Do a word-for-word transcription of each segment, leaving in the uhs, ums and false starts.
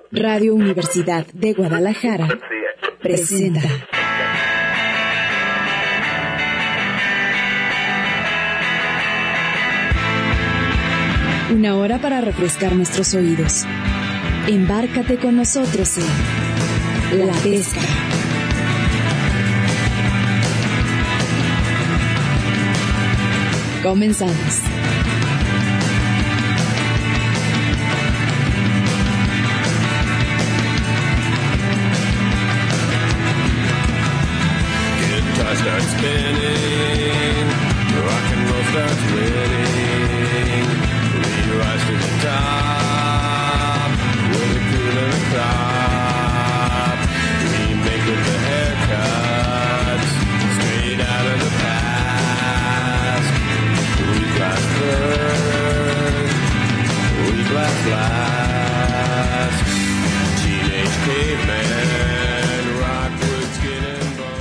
Radio Universidad de Guadalajara presenta una hora para refrescar nuestros oídos. Embárcate con nosotros en La Pesca. Comenzamos. Start spinning, rock and roll starts winning. We rise to the top, with a cool and a crop. We make it the haircuts, straight out of the past. We glass first, we glass last. Teenage caveman, rock with skin and bone.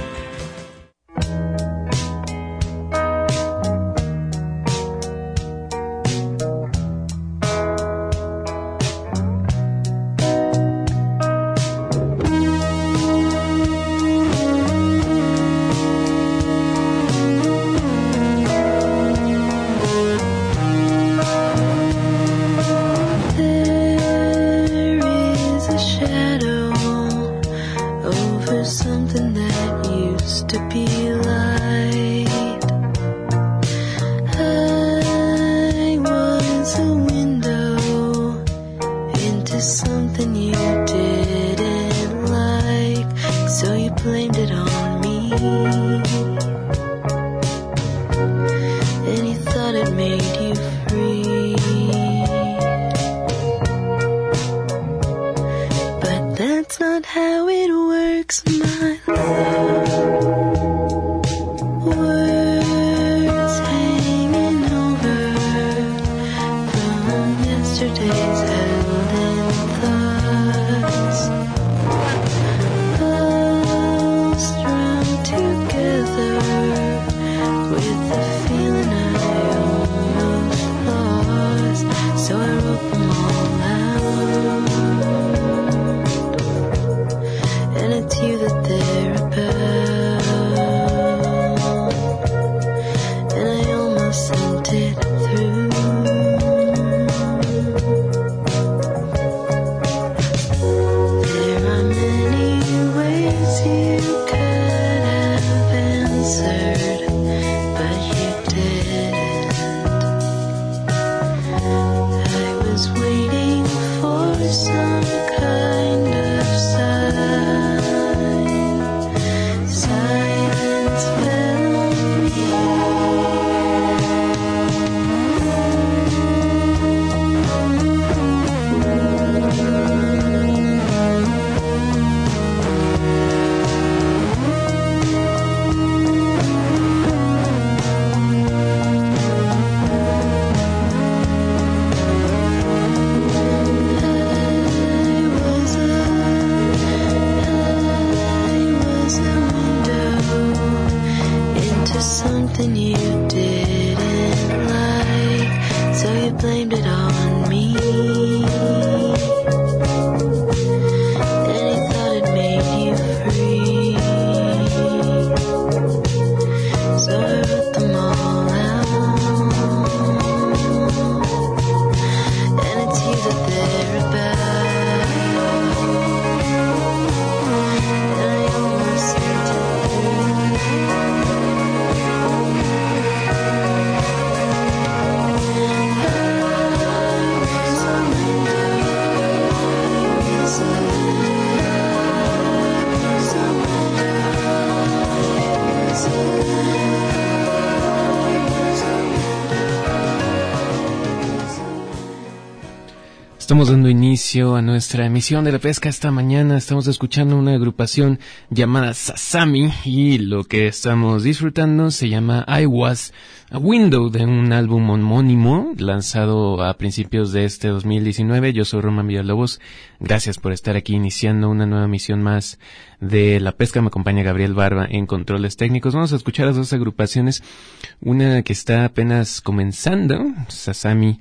Estamos dando inicio a nuestra emisión de La Pesca esta mañana. Estamos escuchando una agrupación llamada Sasami y lo que estamos disfrutando se llama I Was a Window, de un álbum homónimo lanzado a principios de este dos mil diecinueve. Yo soy Roman Villalobos. Gracias por estar aquí iniciando una nueva emisión más de La Pesca. Me acompaña Gabriel Barba en controles técnicos. Vamos a escuchar las dos agrupaciones. Una que está apenas comenzando, Sasami,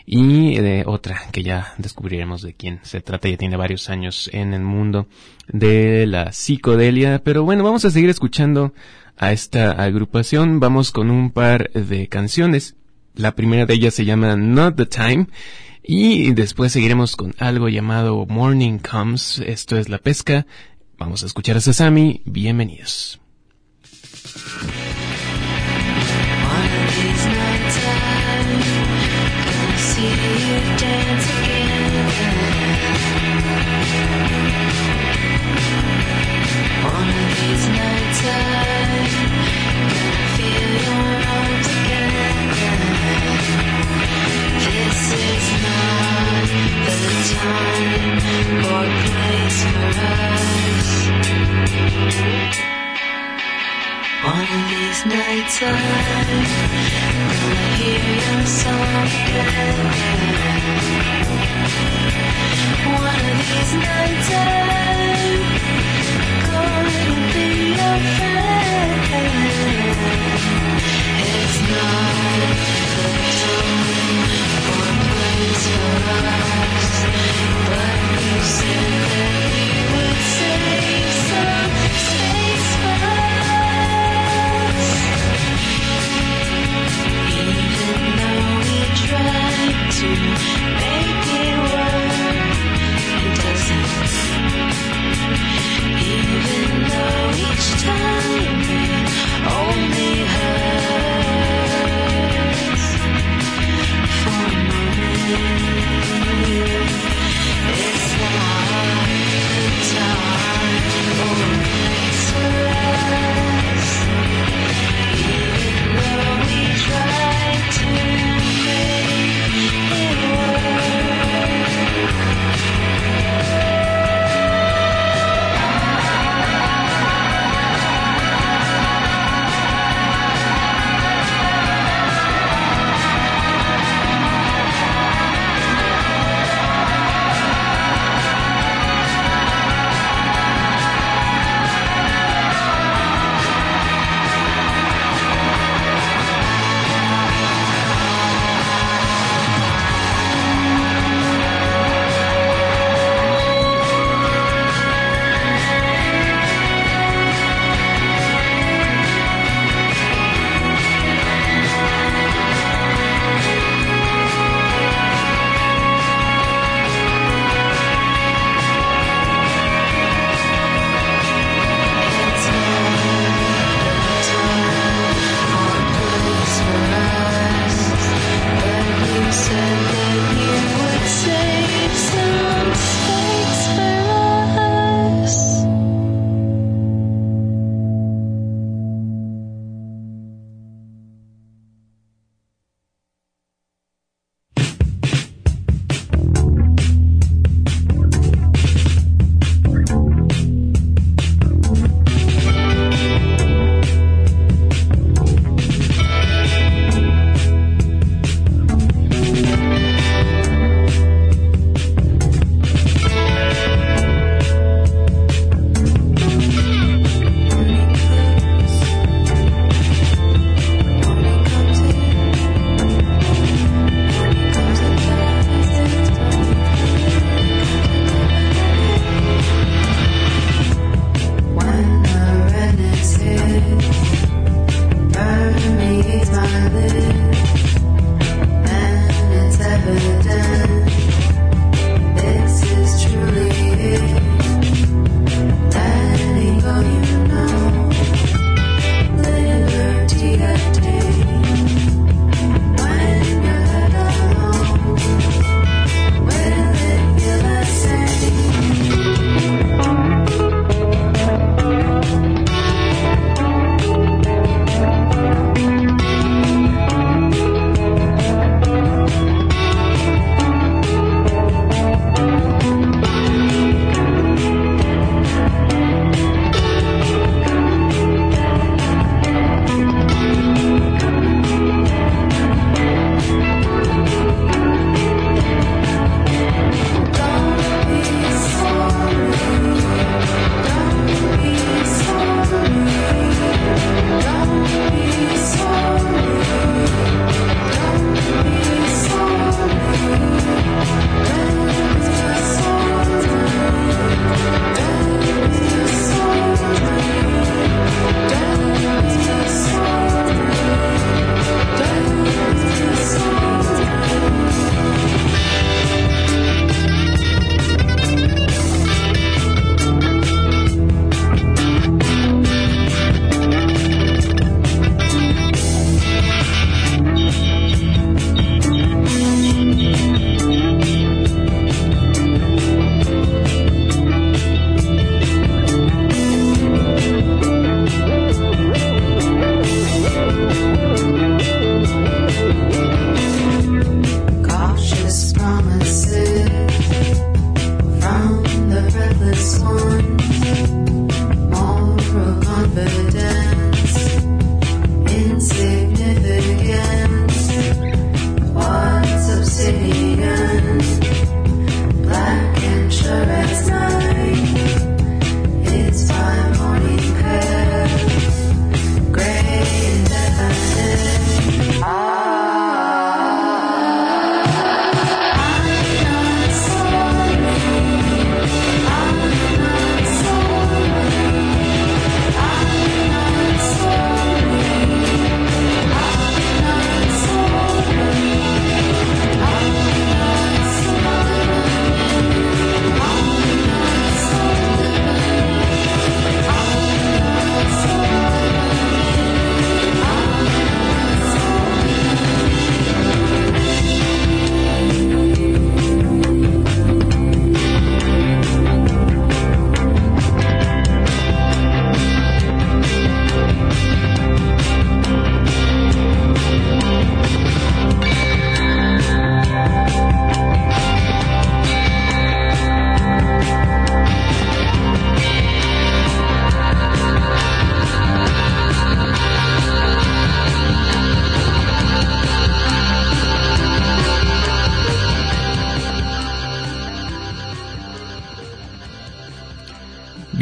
y de otra que ya descubriremos de quién se trata. Ya tiene varios años en el mundo de la psicodelia, pero bueno, vamos a seguir escuchando a esta agrupación. Vamos con un par de canciones. La primera de ellas se llama Not the Time y después seguiremos con algo llamado Morning Comes. Esto es La Pesca. Vamos a escuchar a Sasami. Bienvenidos. One of these nights I'm gonna hear your song again. One of these nights I'm gonna be your friend. It's not the time or place for us, but you said that you would save some space for us. Even though we tried to make it work, it doesn't. Even though each time it only hurts for a moment. It's not the time or place for us. Even though we tried to make it work.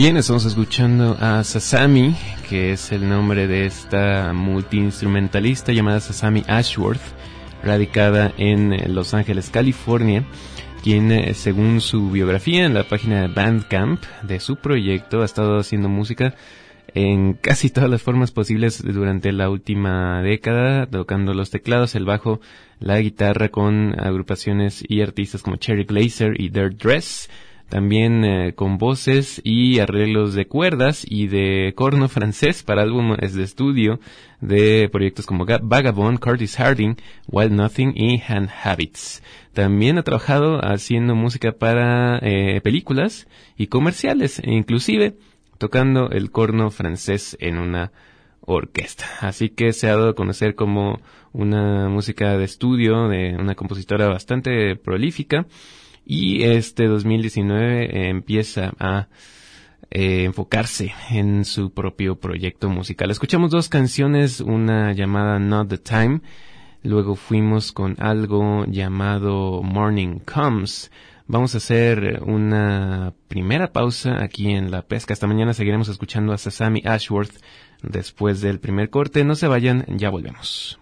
Bien, estamos escuchando a Sasami, que es el nombre de esta multiinstrumentalista llamada Sasami Ashworth, radicada en Los Ángeles, California, quien, según su biografía en la página de Bandcamp de su proyecto, ha estado haciendo música en casi todas las formas posibles durante la última década, tocando los teclados, el bajo, la guitarra con agrupaciones y artistas como Cherry Glazer y Dirt Dress, también eh, con voces y arreglos de cuerdas y de corno francés para álbumes de estudio de proyectos como Vagabond, Curtis Harding, Wild Nothing y Hand Habits. También ha trabajado haciendo música para eh, películas y comerciales, e inclusive tocando el corno francés en una orquesta. Así que se ha dado a conocer como una música de estudio de una compositora bastante prolífica. Y este dos mil diecinueve eh, empieza a eh, enfocarse en su propio proyecto musical. Escuchamos dos canciones, una llamada Not the Time, luego fuimos con algo llamado Morning Comes. Vamos a hacer una primera pausa aquí en La Pesca. Hasta mañana seguiremos escuchando a Sasami Ashworth después del primer corte. No se vayan, ya volvemos.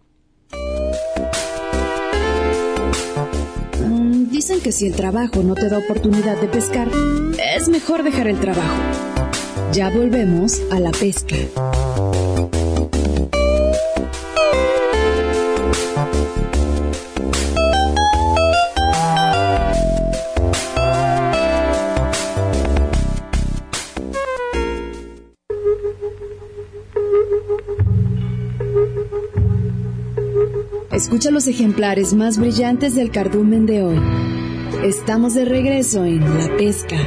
Dicen que si el trabajo no te da oportunidad de pescar, es mejor dejar el trabajo. Ya volvemos a La Pesca. Escucha los ejemplares más brillantes del cardumen de hoy. Estamos de regreso en La Pesca.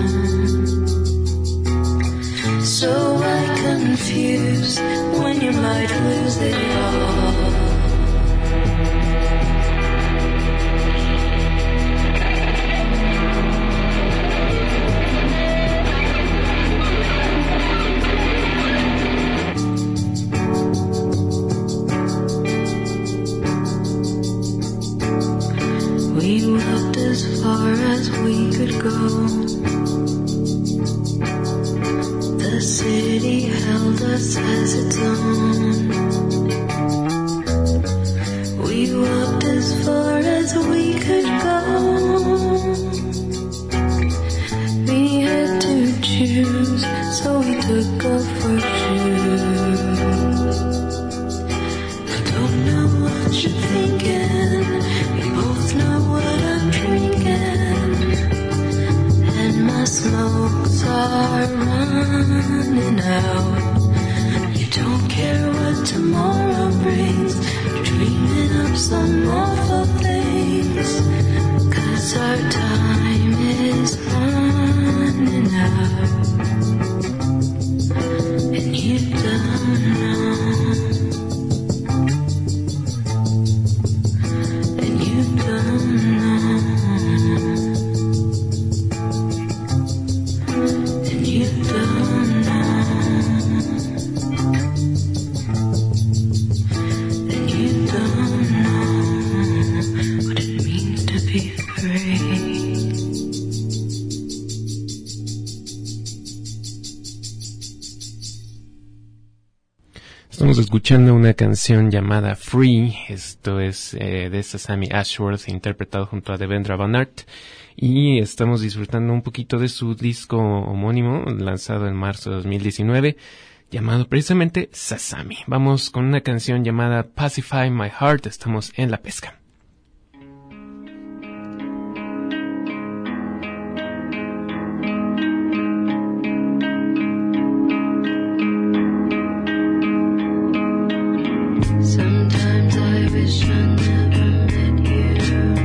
So I confuse when your might lose it all. We walked as far as we could go. The city held us as its own. We walked as far as we could go. We had to choose, so we took off our shoes. I don't know what you're thinking. We both know what I'm drinking, and my smokes are running out. You don't care what tomorrow brings. You're dreaming up some awful things, 'cause our time is running out, and you don't know. And you don't know. And you don't know. And you don't know what it means to be free. Estamos escuchando una canción llamada Free. Esto es eh, de Sasami Ashworth, interpretado junto a Devendra Banhart. Y estamos disfrutando un poquito de su disco homónimo, lanzado en marzo de dos mil diecinueve, llamado precisamente Sasami. Vamos con una canción llamada Pacify My Heart. Estamos en La Pesca. Sometimes I wish I never met you.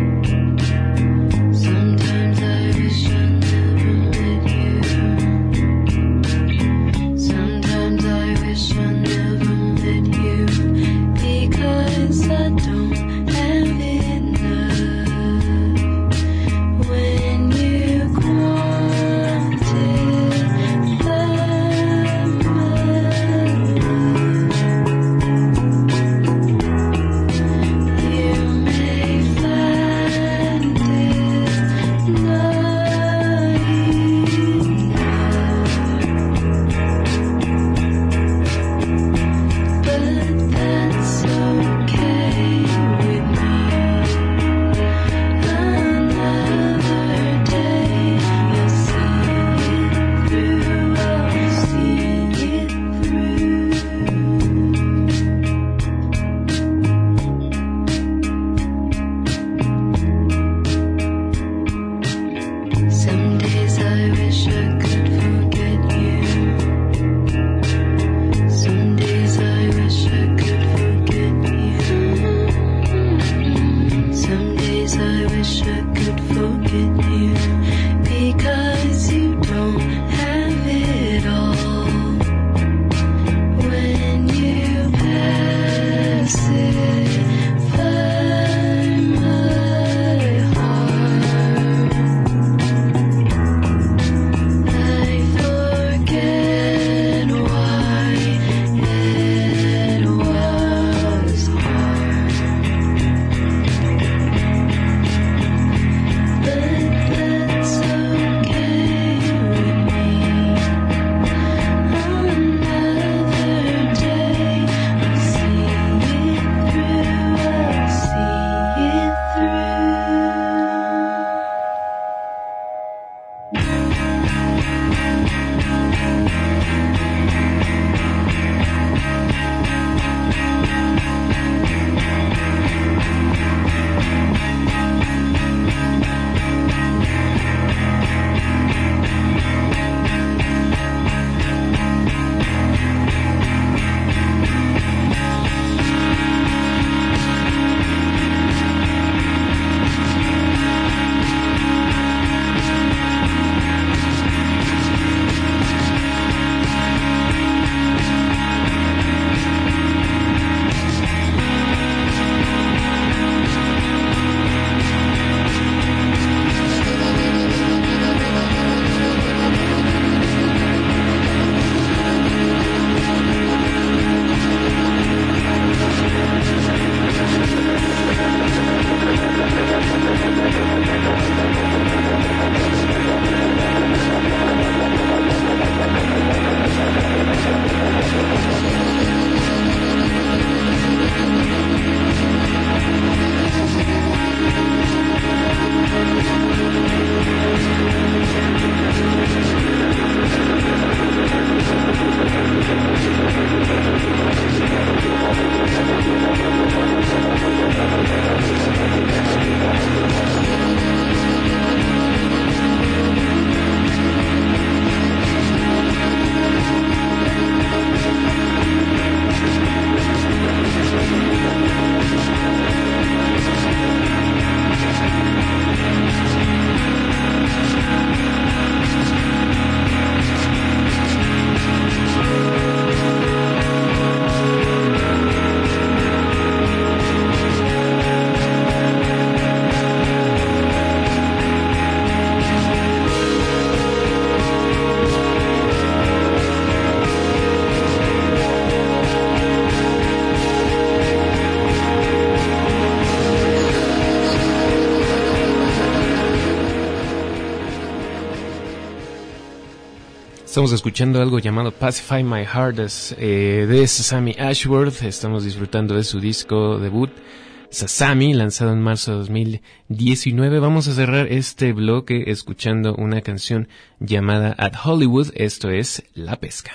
Sometimes I wish I never met you. Sometimes I wish I never met you, because I don't Estamos escuchando algo llamado Pacify My Heart eh, de Sasami Ashworth. Estamos disfrutando de su disco debut Sasami, lanzado en marzo de dos mil diecinueve. Vamos a cerrar este bloque escuchando una canción llamada At Hollywood. Esto es La Pesca.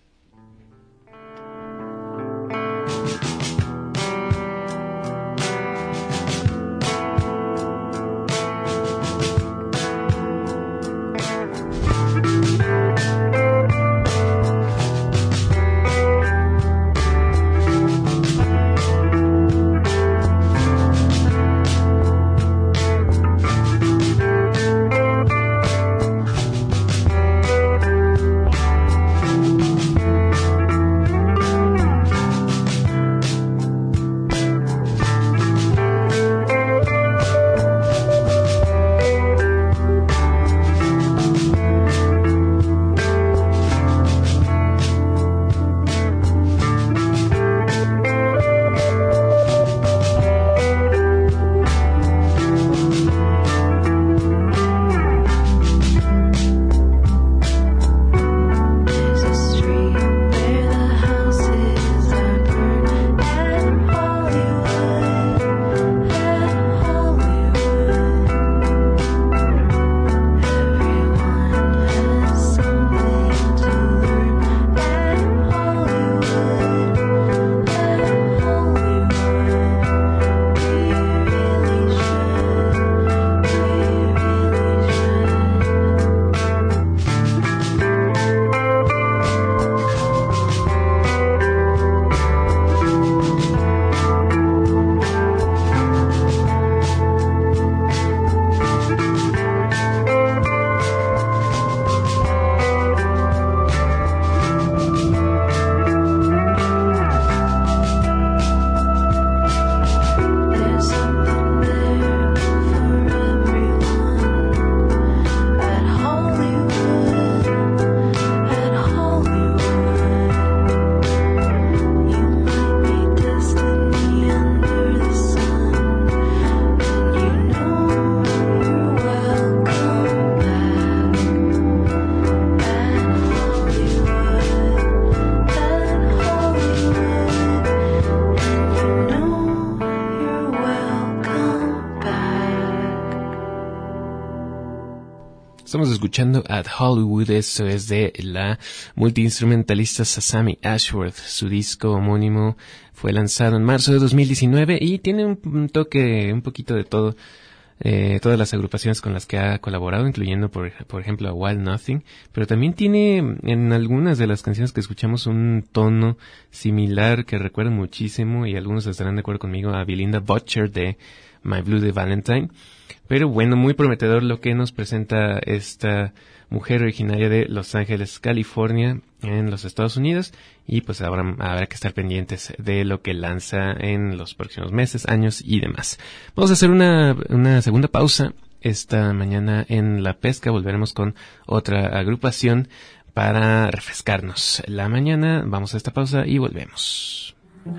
Estamos escuchando At Hollywood, esto es de la multiinstrumentalista Sasami Ashworth. Su disco homónimo fue lanzado en marzo de dos mil diecinueve y tiene un toque, un poquito de todo, eh, todas las agrupaciones con las que ha colaborado, incluyendo por, por ejemplo a Wild Nothing, pero también tiene en algunas de las canciones que escuchamos un tono similar que recuerda muchísimo, y algunos estarán de acuerdo conmigo, a Belinda Butcher de My Blue de Valentine. Pero bueno, muy prometedor lo que nos presenta esta mujer originaria de Los Ángeles, California, en los Estados Unidos, y pues habrá, habrá que estar pendientes de lo que lanza en los próximos meses, años y demás. Vamos a hacer una, una segunda pausa esta mañana en La Pesca. Volveremos con otra agrupación para refrescarnos la mañana. Vamos a esta pausa y volvemos.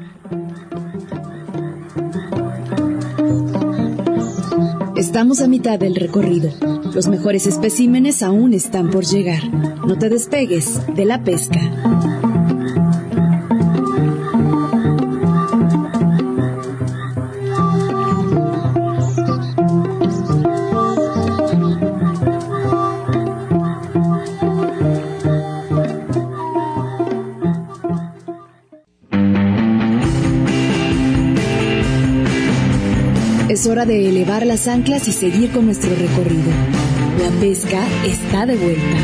Estamos a mitad del recorrido. Los mejores especímenes aún están por llegar. No te despegues de La Pesca. Es hora de elevar las anclas y seguir con nuestro recorrido. La pesca está de vuelta.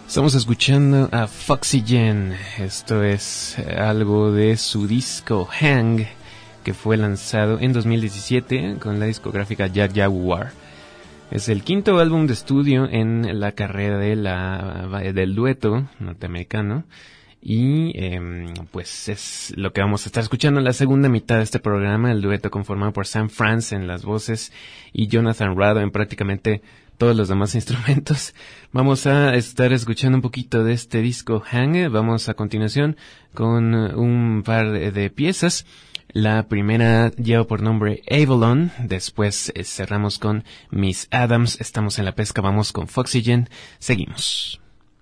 Estamos escuchando a Foxygen. Esto es algo de su disco Hang, que fue lanzado en dos mil diecisiete con la discográfica Ya Jaguar. Es el quinto álbum de estudio en la carrera de la, del dueto norteamericano. Y eh, pues es lo que vamos a estar escuchando en la segunda mitad de este programa, el dueto conformado por Sam France en las voces y Jonathan Rado en prácticamente todos los demás instrumentos. Vamos a estar escuchando un poquito de este disco Hang. Vamos a continuación con un par de piezas. La primera lleva por nombre Avalon. Después eh, cerramos con Miss Adams. Estamos en la pesca, vamos con Foxygen. Seguimos.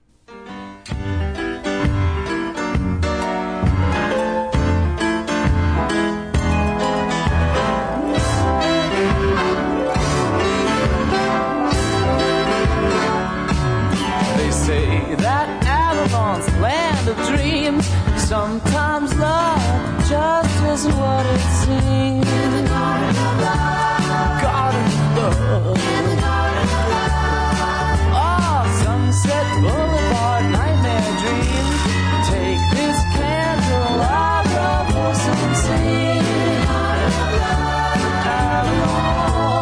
Land of dreams. Sometimes love just isn't what it seems. In the garden of love. Garden of love. In the garden of love. Oh, Sunset Boulevard, nightmare dreams. Take this candle, I'll propose and sing. In the garden of love. Avalon.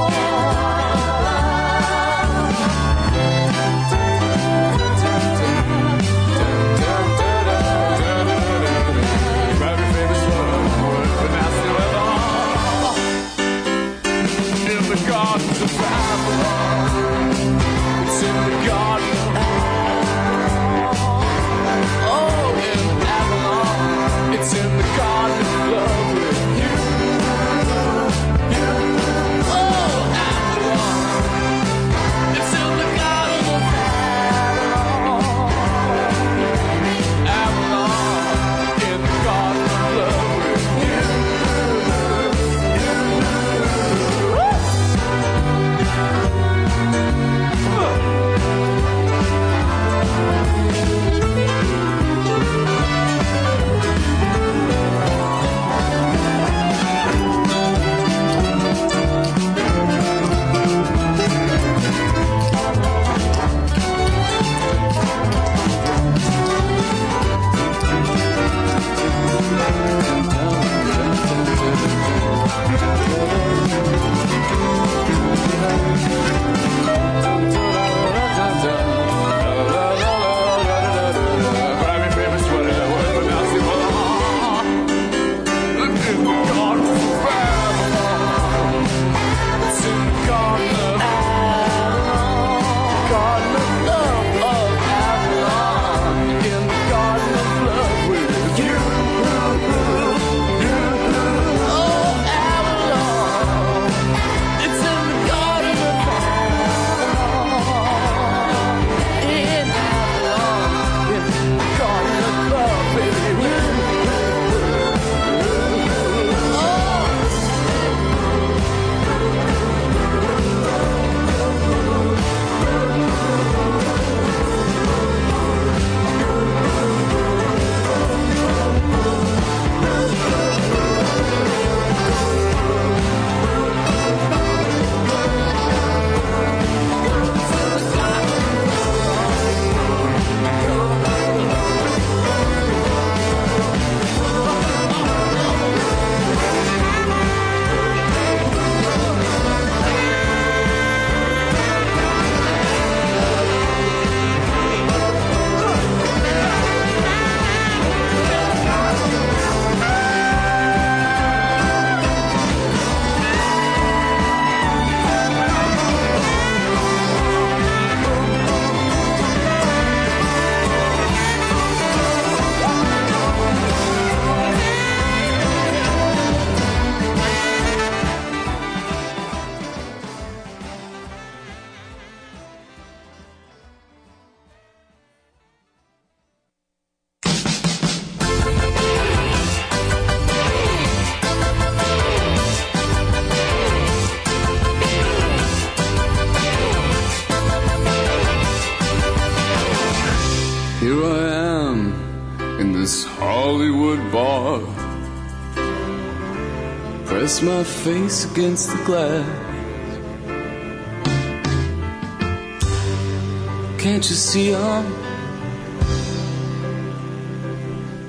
Press my face against the glass. Can't you see I'm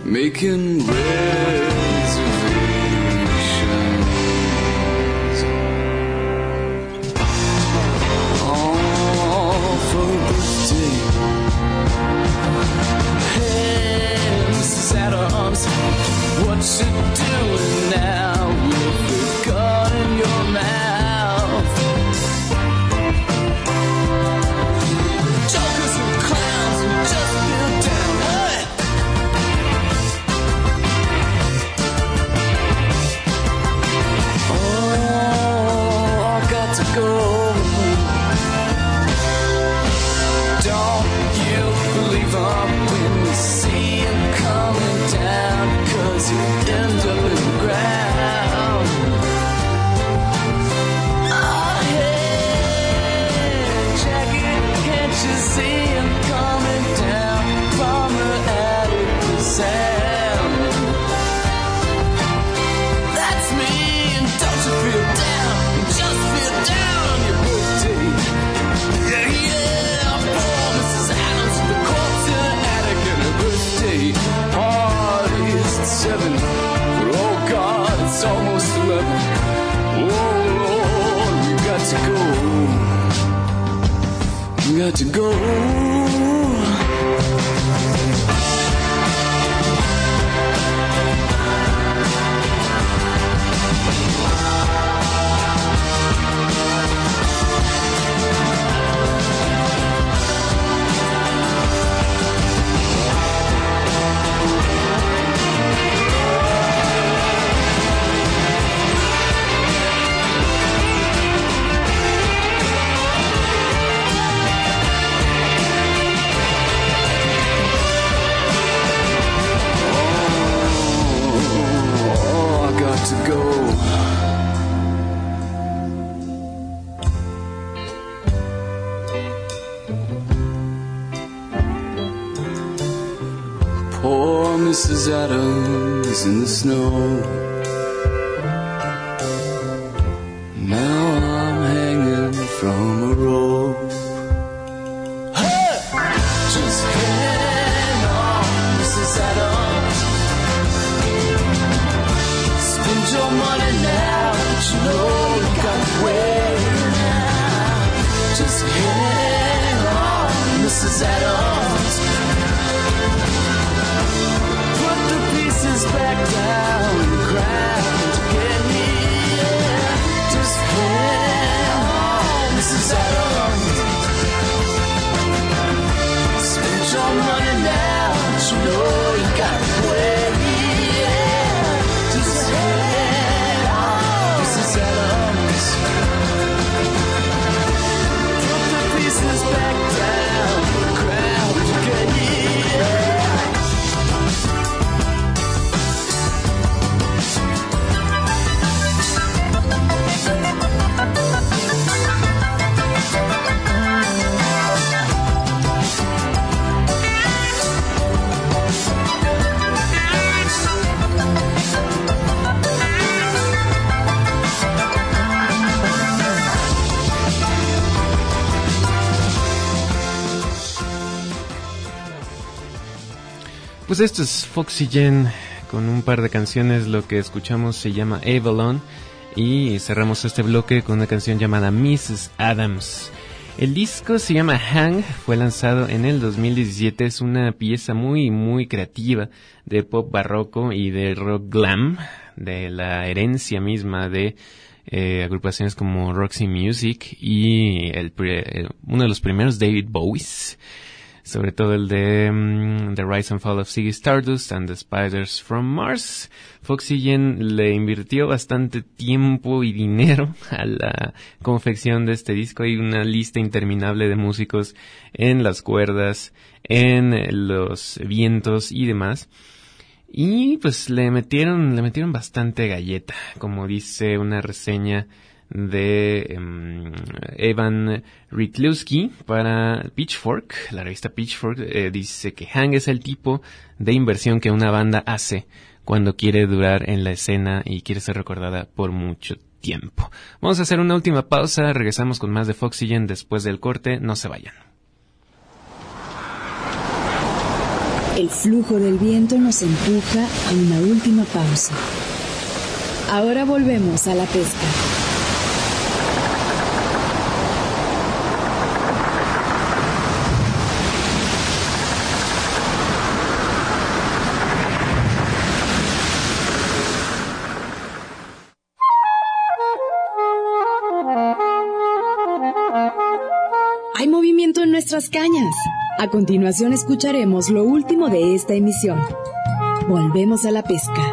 making reservations. Oh, for a birthday. Hey, Missus Adams, what you doing now with the gun in your mouth? Jokers and clowns and just feel down. Hey! Oh, I got to go. Don't you believe I'm when you see him coming down, 'cause you end up in the ground. Oh, hey, Jackie, can't you see him coming down from the attic to sound? That's me, and don't you feel down? Just feel down on your birthday. Yeah, yeah, poor Missus Adams with the corpse in the attic and her birthday party is at seven. But oh God, it's almost eleven. Oh Lord, we got to go. We got to go. Oh, I got to go. Poor Missus Adams in the snow. Now I'm hanging from a rope. Hey! Just hang on, Missus Adams. Spend your money now, but you know you got to wait now. Just hang on, Missus Adams. Put the pieces back down on the ground to get here. Just hang on, Missus Adams. Spend your money now, but you know you got to wait. Just hang on, Missus Adams. Put the pieces back down on the ground to get here. Pues esto es Foxy Gen con un par de canciones. Lo que escuchamos se llama Avalon y cerramos este bloque con una canción llamada Missus Adams. El disco se llama Hang, fue lanzado en el dos mil diecisiete, es una pieza muy muy creativa de pop barroco y de rock glam, de la herencia misma de eh, agrupaciones como Roxy Music y el, el, uno de los primeros David Bowies. Sobre todo el de um, The Rise and Fall of Ziggy Stardust and the Spiders from Mars. Foxy Gen le invirtió bastante tiempo y dinero a la confección de este disco. Hay una lista interminable de músicos en las cuerdas, en los vientos y demás. Y pues le metieron, le metieron bastante galleta, como dice una reseña de um, Evan Ritlewski para Pitchfork. La revista Pitchfork eh, dice que Hang es el tipo de inversión que una banda hace cuando quiere durar en la escena y quiere ser recordada por mucho tiempo. Vamos a hacer una última pausa, regresamos con más de Foxy Gen después del corte, no se vayan. El flujo del viento nos empuja a una última pausa. Ahora volvemos a la pesca. Hay movimiento en nuestras cañas. A continuación escucharemos lo último de esta emisión. Volvemos a la pesca.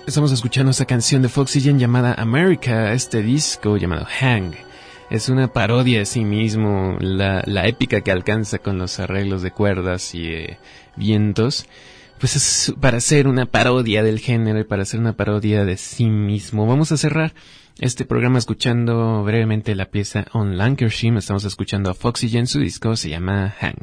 Estamos escuchando esta canción de Foxygen llamada America, este disco llamado Hang. Es una parodia de sí mismo, la, la épica que alcanza con los arreglos de cuerdas y eh, vientos. Pues es para hacer una parodia del género y para hacer una parodia de sí mismo. Vamos a cerrar este programa escuchando brevemente la pieza On Lancashire. Estamos escuchando a Foxygen, su disco se llama Hang.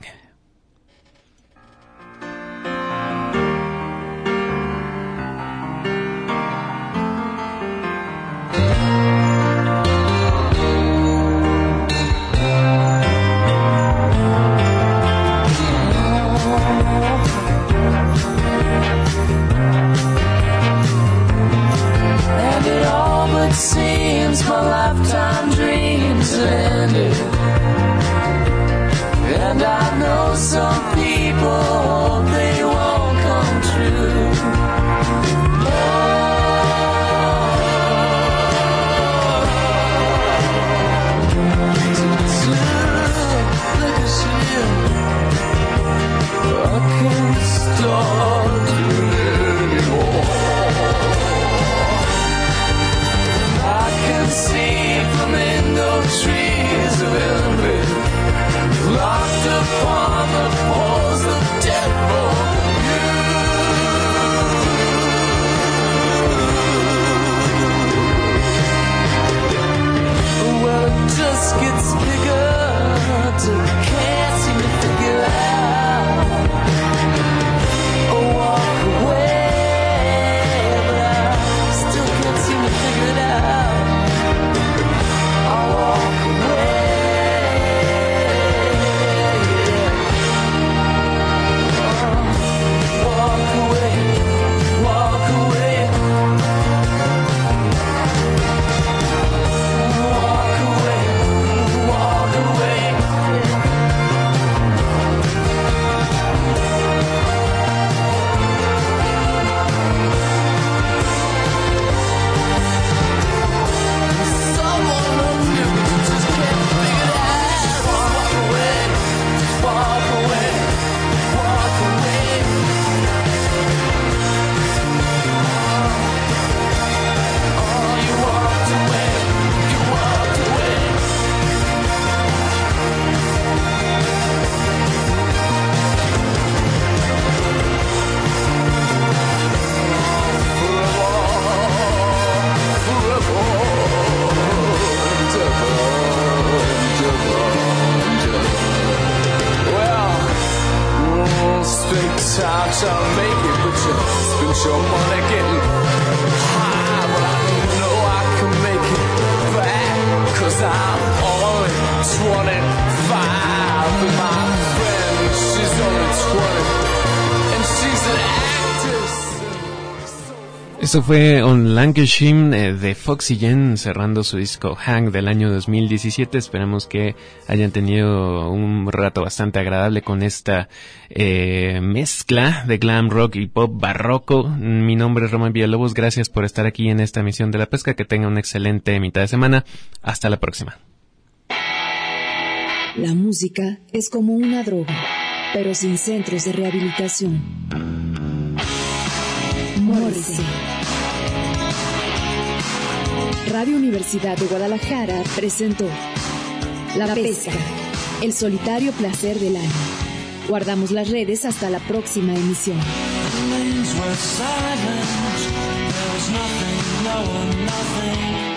Seems my lifetime dreams have ended, and I know some people hope they won't come true. Oh, look at you, I can't start anymore. See flamingo trees of envy locked upon the poles of death for you. Well, it just gets bigger till I can't seem to figure out or walk away, but I still can't seem to figure it out. Time to make it, but you spent your money getting high. But I know I can make it back, cause I'm only twenty-five. And my friend, she's only twenty, and she's an actress. Esto fue On Lancashire eh, de Foxygen, cerrando su disco Hang del año dos mil diecisiete. Esperamos que hayan tenido un rato bastante agradable con esta eh, mezcla de glam rock y pop barroco. Mi nombre es Román Villalobos, gracias por estar aquí en esta emisión de La Pesca. Que tengan una excelente mitad de semana. Hasta la próxima. La música es como una droga, pero sin centros de rehabilitación. Morrissey. Radio Universidad de Guadalajara presentó La Pesca, el solitario placer del año. Guardamos las redes hasta la próxima emisión. The lanes were silent, there was nothing, no one, nothing.